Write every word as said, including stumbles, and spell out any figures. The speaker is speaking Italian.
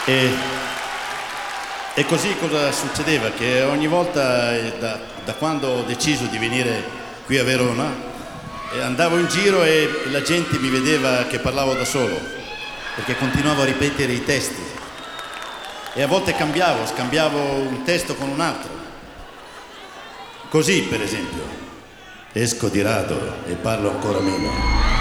E, e così cosa succedeva? Che ogni volta, eh, da, da quando ho deciso di venire qui a Verona, eh, andavo in giro e la gente mi vedeva che parlavo da solo, perché continuavo a ripetere i testi. E a volte cambiavo, scambiavo un testo con un altro. Così, per esempio, esco di rado e parlo ancora meno.